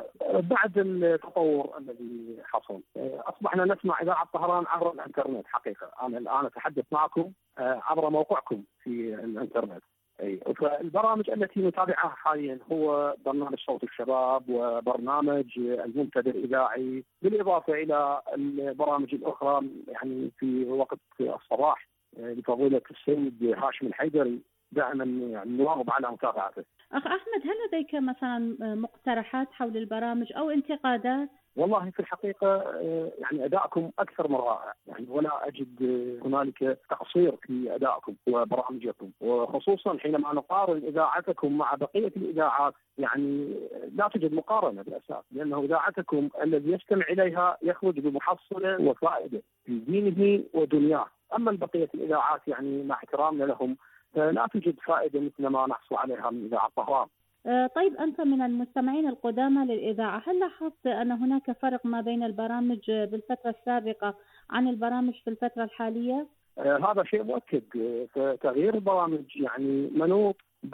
بعد التطور الذي حصل أصبحنا نسمع إذاعة طهران عبر الإنترنت. حقيقة أنا الآن أتحدث معكم عبر موقعكم في الإنترنت. فالبرامج التي نتابعها حاليا هو برنامج صوت الشباب وبرنامج المنتدى الإذاعي، بالإضافة إلى البرامج الأخرى يعني في وقت الصباح لفضيلة السيد هاشم الحيدري، دائما يعني نواظب على متابعته. أخ أحمد، هل لديك مثلا مقترحات حول البرامج أو انتقادات؟ والله في الحقيقة يعني أداءكم أكثر من رائع، يعني ولا أجد هنالك تقصير في أدائكم وبرامجكم، وخصوصا حينما نقارن إذاعتكم مع بقية الإذاعات يعني لا توجد مقارنة بالأساس، لأنه إذاعتكم الذي يستمع إليها يخرج بمحصلة وفائدة في دينه ودنياه، أما البقية الإذاعات يعني مع احترامنا لهم لا توجد فائدة مثل ما نحصل عليها من إذاعة طهران. طيب، أنت من المستمعين القدامى للإذاعة، هل لاحظت أن هناك فرق ما بين البرامج بالفترة السابقة عن البرامج في الفترة الحالية؟ هذا شيء مؤكد. فتغيير البرامج يعني منوط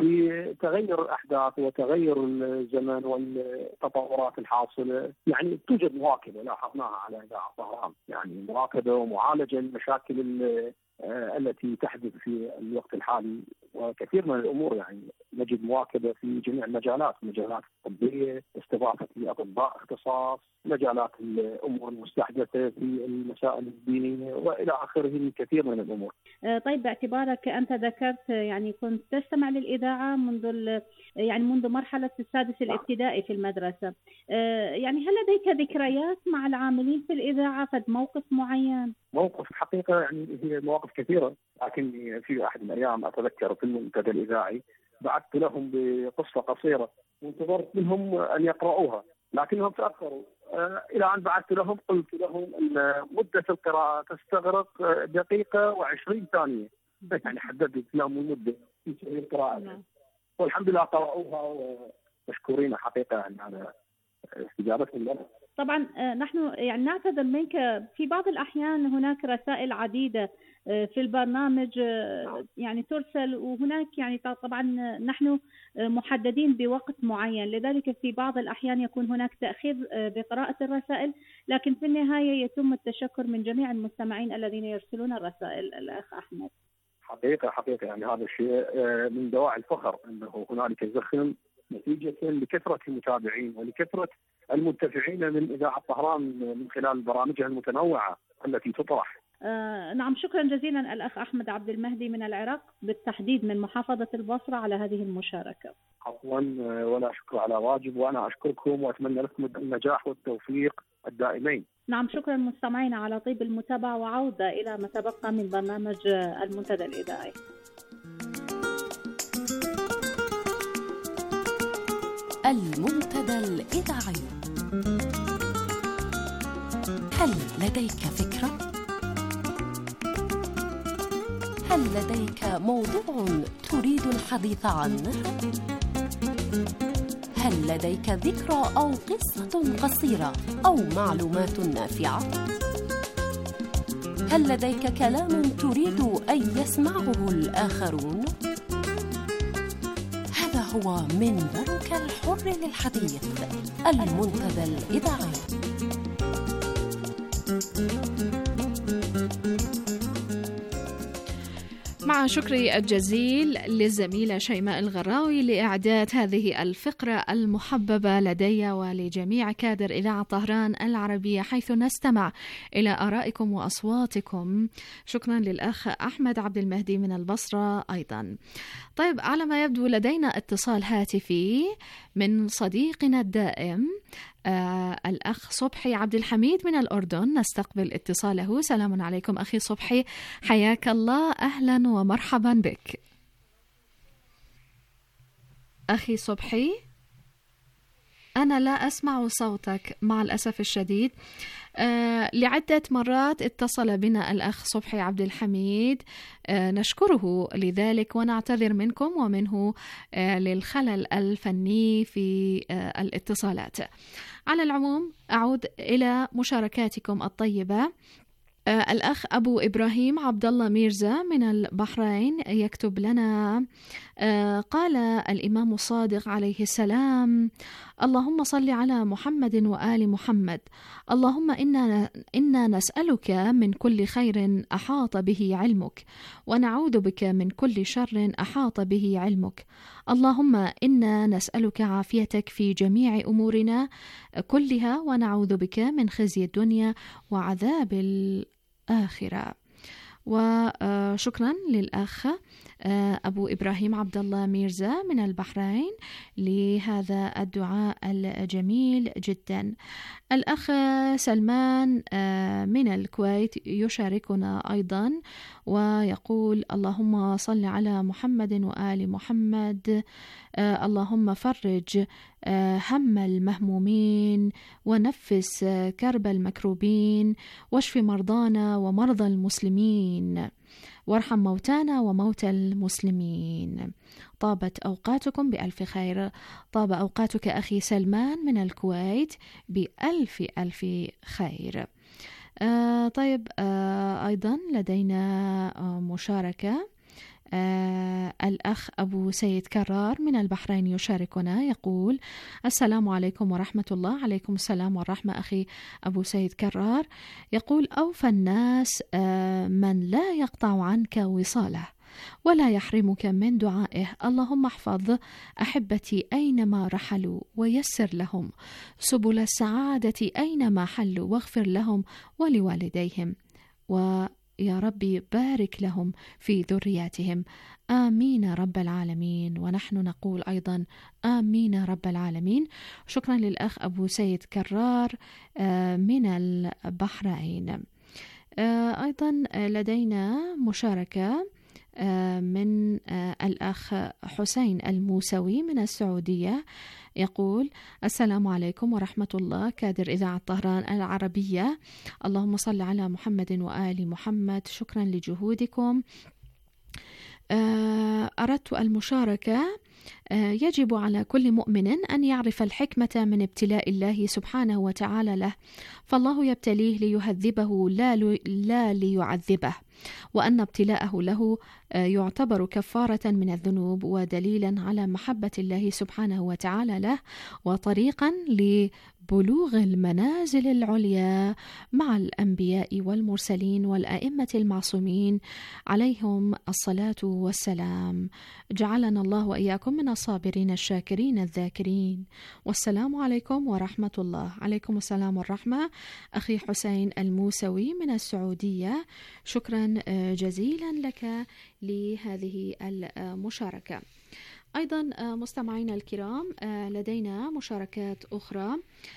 بتغير الأحداث وتغير الزمن والتطورات الحاصلة، يعني توجد مواكبة لاحظناها على إذاعة طهران، يعني مواكبة ومعالجة المشاكل التي تحدث في الوقت الحالي، وكثير من الأمور يعني نجد مواكبة في جميع المجالات، مجالات الطبية، استضافة لأطباء اختصاص، مجالات الأمور المستحدثة في المسائل الدينية وإلى آخره من كثير من الأمور. طيب، باعتبارك أنت ذكرت يعني كنت تستمع للإذاعة منذ مرحلة السادس الابتدائي في المدرسة، يعني هل لديك ذكريات مع العاملين في الإذاعة فد موقف معين؟ موقف حقيقة يعني هي مواقف كثيرة، لكن في أحد الأيام أتذكر في المنتدى الإذاعي بعثت لهم بقصة قصيرة وانتظرت منهم أن يقرؤوها، لكنهم تأخروا. إلى أن بعثت لهم قلت لهم أن مدة القراءة تستغرق 1 دقيقة و20 ثانية، يعني حددت لهم المدة في القراءة، والحمد لله قرأوها ومشكورين حقيقة يعني على استجابتهم لنا. طبعا نحن يعني نعتذر منك، في بعض الأحيان هناك رسائل عديدة في البرنامج يعني ترسل، وهناك يعني طبعا نحن محددين بوقت معين، لذلك في بعض الأحيان يكون هناك تأخير بقراءة الرسائل، لكن في النهاية يتم التشكر من جميع المستمعين الذين يرسلون الرسائل. الأخ أحمد، حقيقة يعني هذا الشيء من دواعي الفخر أنه هنالك زخم نتيجة لكثرة المتابعين ولكثرة المنتفعين من إذاعة طهران من خلال برامجها المتنوعة التي تطرح. نعم، شكرا جزيلا الأخ أحمد عبد المهدي من العراق، بالتحديد من محافظة البصرة، على هذه المشاركة. عفوا، ولا شكر على واجب، وأنا أشكركم وأتمنى لكم النجاح والتوفيق الدائمين. نعم، شكرا مستمعينا على طيب المتابعة، وعودة إلى ما تبقى من برنامج المنتدى الإذاعي. المنتدى الإذاعي. هل لديك فكرة؟ هل لديك موضوع تريد الحديث عنه؟ هل لديك ذكرى أو قصة قصيرة أو معلومات نافعة؟ هل لديك كلام تريد أن يسمعه الآخرون؟ هذا هو منبرك الحر للحديث، المنتدى الإذاعي. مع شكري الجزيل للزميلة شيماء الغراوي لإعداد هذه الفقرة المحببة لدي ولجميع كادر إذاعة طهران العربية، حيث نستمع إلى آرائكم وأصواتكم. شكرا للأخ أحمد عبد المهدي من البصرة أيضا. طيب، على ما يبدو لدينا اتصال هاتفي من صديقنا الدائم الأخ صبحي عبد الحميد من الأردن. نستقبل اتصاله. سلام عليكم أخي صبحي، حياك الله، أهلا ومرحبا بك. أخي صبحي، أنا لا أسمع صوتك مع الأسف الشديد. لعدة مرات اتصل بنا الأخ صبحي عبد الحميد، نشكره لذلك ونعتذر منكم ومنه للخلل الفني في الاتصالات. على العموم، أعود إلى مشاركاتكم الطيبة. الأخ أبو إبراهيم عبد الله ميرزا من البحرين يكتب لنا، قال الإمام الصادق عليه السلام: اللهم صل على محمد وآل محمد. اللهم إنا نسألك من كل خير أحاط به علمك، ونعوذ بك من كل شر أحاط به علمك. اللهم إنا نسألك عافيتك في جميع أمورنا كلها، ونعوذ بك من خزي الدنيا وعذاب الآخرة. وشكرا للأخ أبو إبراهيم عبد الله ميرزا من البحرين لهذا الدعاء الجميل جدا. الأخ سلمان من الكويت يشاركنا أيضا ويقول: اللهم صل على محمد وآل محمد. اللهم فرج هم المهمومين، ونفس كرب المكروبين، واشف مرضانا ومرضى المسلمين، وارحم موتانا وموتى المسلمين. طابت أوقاتكم بألف خير. طاب أوقاتك أخي سلمان من الكويت بألف ألف خير. طيب، أيضا لدينا مشاركة. الأخ أبو سيد كرار من البحرين يشاركنا، يقول: السلام عليكم ورحمة الله. عليكم السلام والرحمة أخي أبو سيد كرار. يقول: أوفى الناس من لا يقطع عنك وصاله ولا يحرمك من دعائه. اللهم احفظ أحبتي أينما رحلوا، ويسر لهم سبل السعادة أينما حلوا، واغفر لهم ولوالديهم، ويا ربي بارك لهم في ذرياتهم. آمين رب العالمين. ونحن نقول أيضا آمين رب العالمين. شكرا للأخ أبو سيد كرار من البحرين. أيضا لدينا مشاركة من الأخ حسين الموسوي من السعودية، يقول: السلام عليكم ورحمة الله، كادر إذاعة طهران العربية. اللهم صل على محمد وآل محمد. شكرا لجهودكم. أردت المشاركة. يجب على كل مؤمن أن يعرف الحكمة من ابتلاء الله سبحانه وتعالى له، فالله يبتليه ليهذبه لا ليعذبه، وأن ابتلاءه له يعتبر كفارة من الذنوب ودليلا على محبة الله سبحانه وتعالى له، وطريقا لبلوغ المنازل العليا مع الأنبياء والمرسلين والأئمة المعصومين عليهم الصلاة والسلام. جعلنا الله وإياكم من الصابرين الشاكرين الذاكرين. والسلام عليكم ورحمة الله. عليكم السلام والرحمة أخي حسين الموسوي من السعودية. شكرا جزيلا لك لهذه المشاركة. أيضا مستمعينا الكرام، لدينا مشاركات أخرى.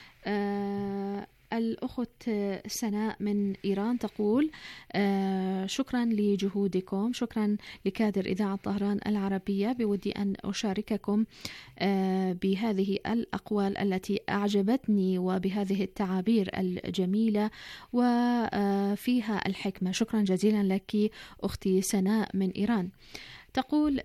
الأخت سناء من إيران تقول: شكرا لجهودكم، شكرا لكادر إذاعة طهران العربية. بودي أن أشارككم بهذه الأقوال التي أعجبتني وبهذه التعابير الجميلة وفيها الحكمة. شكرا جزيلا لك أختي سناء من إيران. تقول: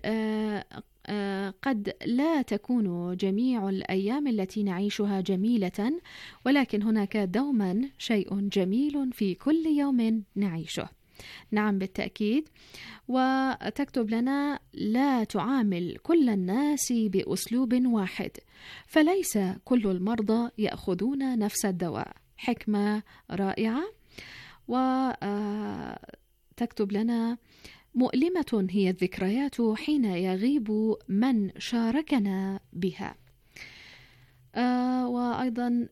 قد لا تكون جميع الأيام التي نعيشها جميلة، ولكن هناك دوما شيء جميل في كل يوم نعيشه. نعم بالتأكيد. وتكتب لنا: لا تعامل كل الناس بأسلوب واحد، فليس كل المرضى يأخذون نفس الدواء. حكمة رائعة. وتكتب لنا: مؤلمة هي الذكريات حين يغيب من شاركنا بها. وأيضا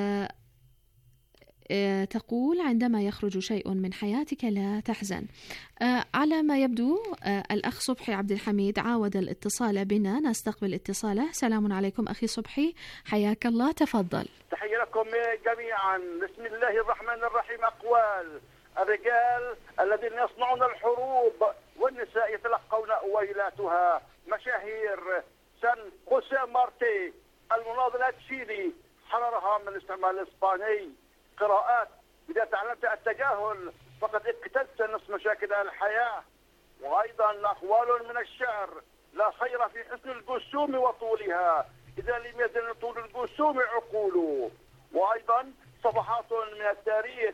تقول: عندما يخرج شيء من حياتك لا تحزن. على ما يبدو الأخ صبحي عبد الحميد عاود الاتصال بنا، نستقبل اتصاله. سلام عليكم أخي صبحي، حياك الله، تفضل. تحية لكم جميعا. بسم الله الرحمن الرحيم. أقوال الرجال الذين يصنعون الحروب والنساء يتلقون ويلاتها. مشاهير سان خوسيه مارتي المناضل التشيلي حررها من الاستعمار الإسباني. قراءات: إذا تعلمت التجاهل فقد اقتلت نصف مشاكل الحياة. وأيضا أقوال من الشعر: لا خير في حسن الجسوم وطولها إذا لم يزل طول الجسوم عقوله. وأيضا صفحات من التاريخ: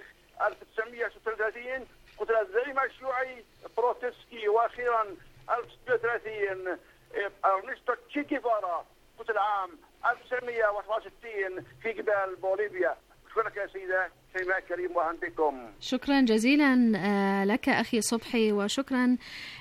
1936 قتل الزعيم الشيوعي بروتسكي. وأخيرا 1930 أرنستو تشي جيفارا قتل عام 1964 في جبال بوليفيا. شكرا يا سيدة شيماء كريم، وأهلا بكم. شكرا جزيلا لك أخي صبحي، وشكرا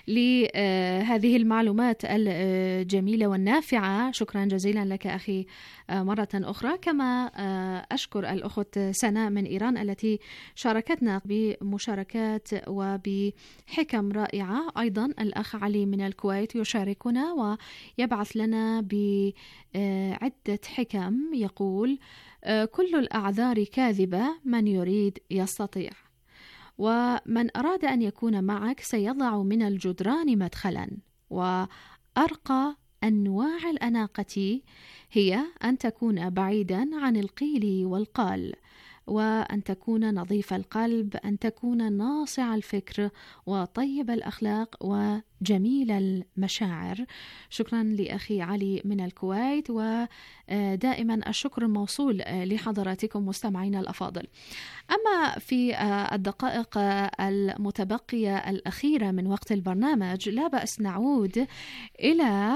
لهذه المعلومات الجميلة والنافعة. شكرا جزيلا لك أخي مرة أخرى. كما أشكر الأخت سناء من إيران التي شاركتنا بمشاركات وبحكم رائعة. أيضا الأخ علي من الكويت يشاركنا ويبعث لنا بعدة حكم. يقول: كل الأعذار كاذبة، من يريد يستطيع، ومن أراد أن يكون معك سيضع من الجدران مدخلا، وأرقى أنواع الأناقة هي أن تكون بعيدا عن القيل والقال، وأن تكون نظيف القلب، أن تكون ناصع الفكر وطيب الأخلاق وجميل المشاعر. شكرا لأخي علي من الكويت، ودائما الشكر الموصول لحضراتكم مستمعين الأفاضل. أما في الدقائق المتبقية الأخيرة من وقت البرنامج لا بأس نعود إلى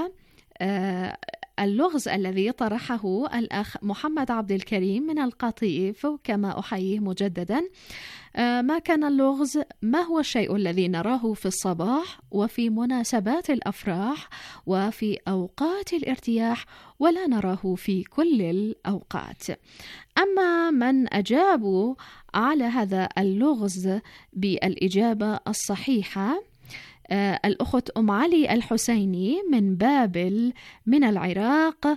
اللغز الذي طرحه الأخ محمد عبد الكريم من القطيف، كما أحييه مجددا. ما كان اللغز؟ ما هو الشيء الذي نراه في الصباح وفي مناسبات الأفراح وفي أوقات الارتياح ولا نراه في كل الأوقات؟ أما من أجابوا على هذا اللغز بالإجابة الصحيحة الأخت أم علي الحسيني من بابل من العراق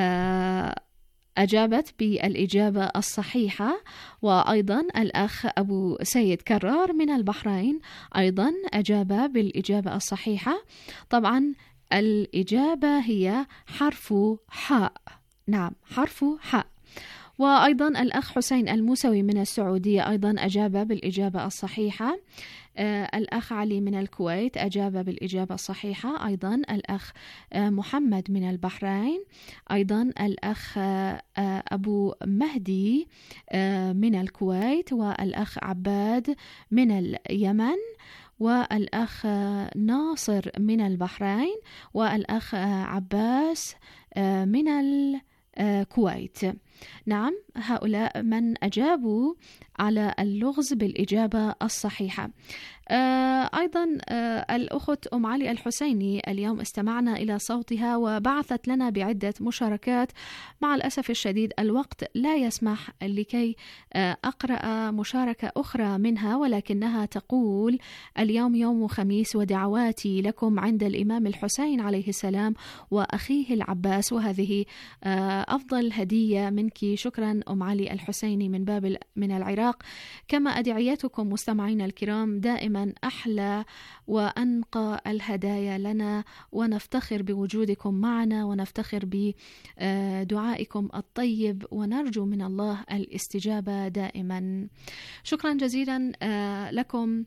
أجابت بالإجابة الصحيحة، وأيضا الأخ أبو سيد كرار من البحرين أيضا أجاب بالإجابة الصحيحة. طبعا الإجابة هي حرف حاء، نعم حرف حاء. وأيضا الأخ حسين الموسوي من السعودية أيضا أجاب بالإجابة الصحيحة. الأخ علي من الكويت أجاب بالإجابة الصحيحة. أيضا الأخ محمد من البحرين، أيضا الأخ أبو مهدي من الكويت، والأخ عباد من اليمن، والأخ ناصر من البحرين، والأخ عباس من الكويت. نعم، هؤلاء من أجابوا على اللغز بالإجابة الصحيحة. أيضا الأخت أم علي الحسيني اليوم استمعنا إلى صوتها وبعثت لنا بعدة مشاركات. مع الأسف الشديد الوقت لا يسمح لكي أقرأ مشاركة أخرى منها، ولكنها تقول: اليوم يوم خميس ودعواتي لكم عند الإمام الحسين عليه السلام وأخيه العباس، وهذه أفضل هدية منك. شكرا أم علي الحسيني من بابل من العراق. كما أدعيتكم مستمعين الكرام دائما أحلى وأنقى الهدايا لنا، ونفتخر بوجودكم معنا ونفتخر بدعائكم الطيب، ونرجو من الله الاستجابة دائما. شكرا جزيلا لكم.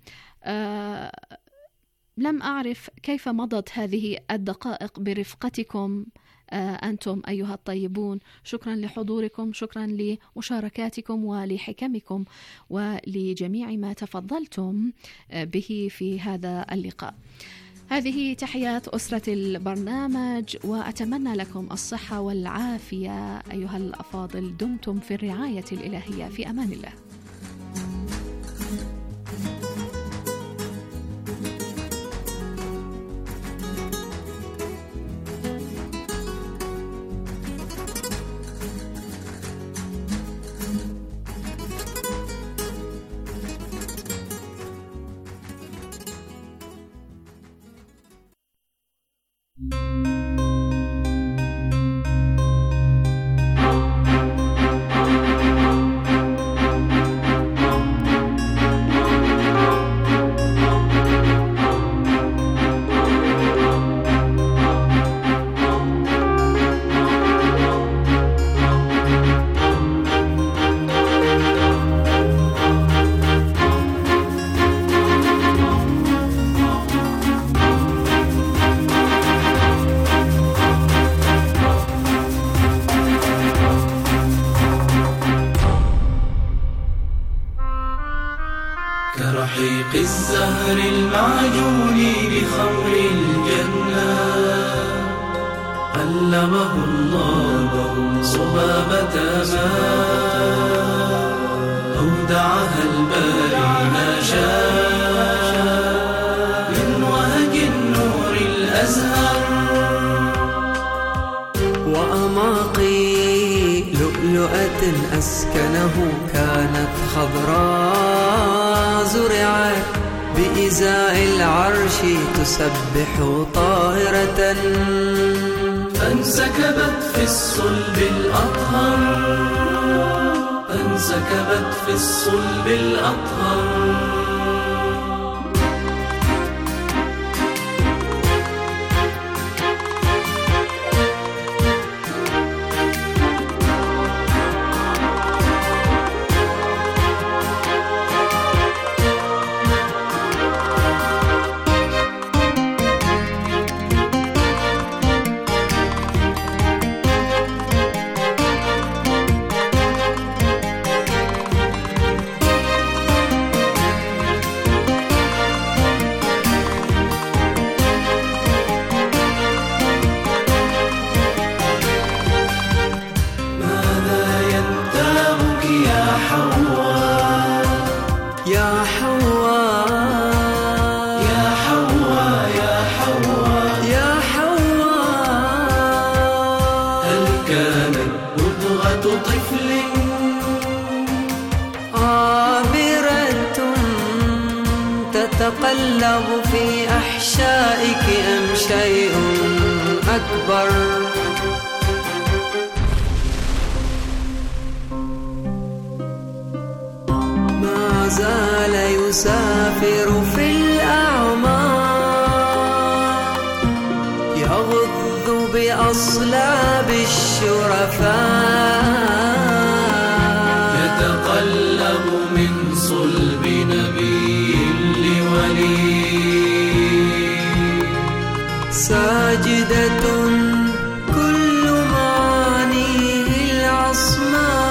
لم أعرف كيف مضت هذه الدقائق برفقتكم أنتم أيها الطيبون. شكرا لحضوركم، شكرا لمشاركاتكم ولحكمكم ولجميع ما تفضلتم به في هذا اللقاء. هذه تحيات أسرة البرنامج، وأتمنى لكم الصحة والعافية أيها الأفاضل. دمتم في الرعاية الإلهية، في أمان الله. كرحيق الزهر المعجون بخمر الجنة علمه الله صبابة ماء أودعها الباري ما شاء من وهج النور الأزهر وأماقي لؤلؤة أسكنه كانت خضراء زرعت بإزاء العرش تسبح طاهرة فانسكبت في الصلب الأطهر فانسكبت في الصلب الأطهر تتقلب في أحشائك أم شيء أكبر ما زال يسافر في الأعماق يغض بأصلاب الشرفاء يتقلب من صلب نبي لولي ساجدة كل معانيه العصماء